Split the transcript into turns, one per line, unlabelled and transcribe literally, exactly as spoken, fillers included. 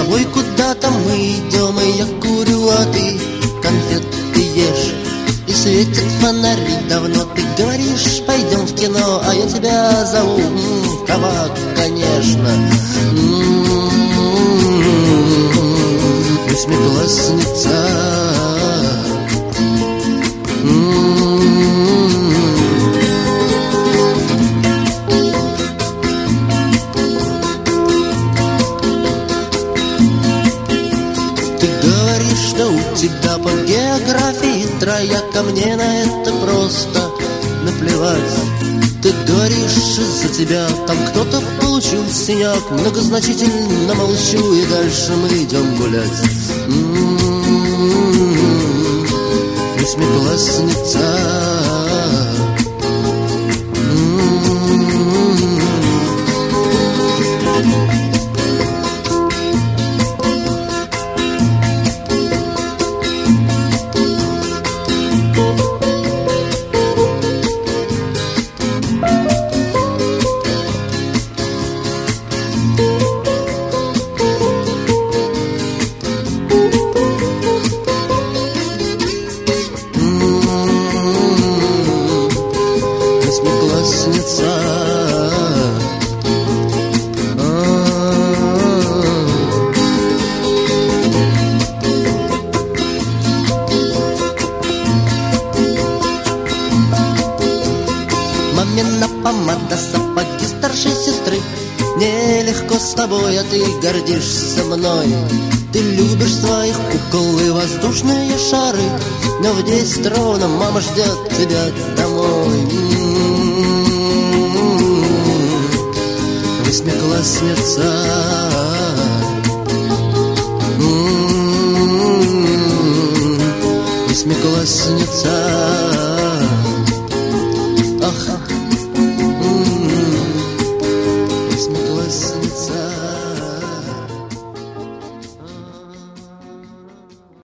тобой куда-то мы идем, и я курю, а ты конфеты ешь. И светят фонари, давно ты говоришь, пойдем в кино, а я тебя зову м-м, в кабак, конечно. М-м-м, восьмиклассница. Что у тебя по географии трояка, мне на это просто наплевать. Ты говоришь, из-за тебя там кто-то получил синяк. Многозначительно молчу, и дальше мы идем гулять. М-м-м, восьмиклассница. Мамина помада, сапоги старшей сестры. Нелегко с тобой, а ты гордишься мной. Ты любишь своих кукол и воздушные шары, но в десять ровно мама ждет тебя домой. М-м-м, восьмиклассница. М-м-м, восьмиклассница.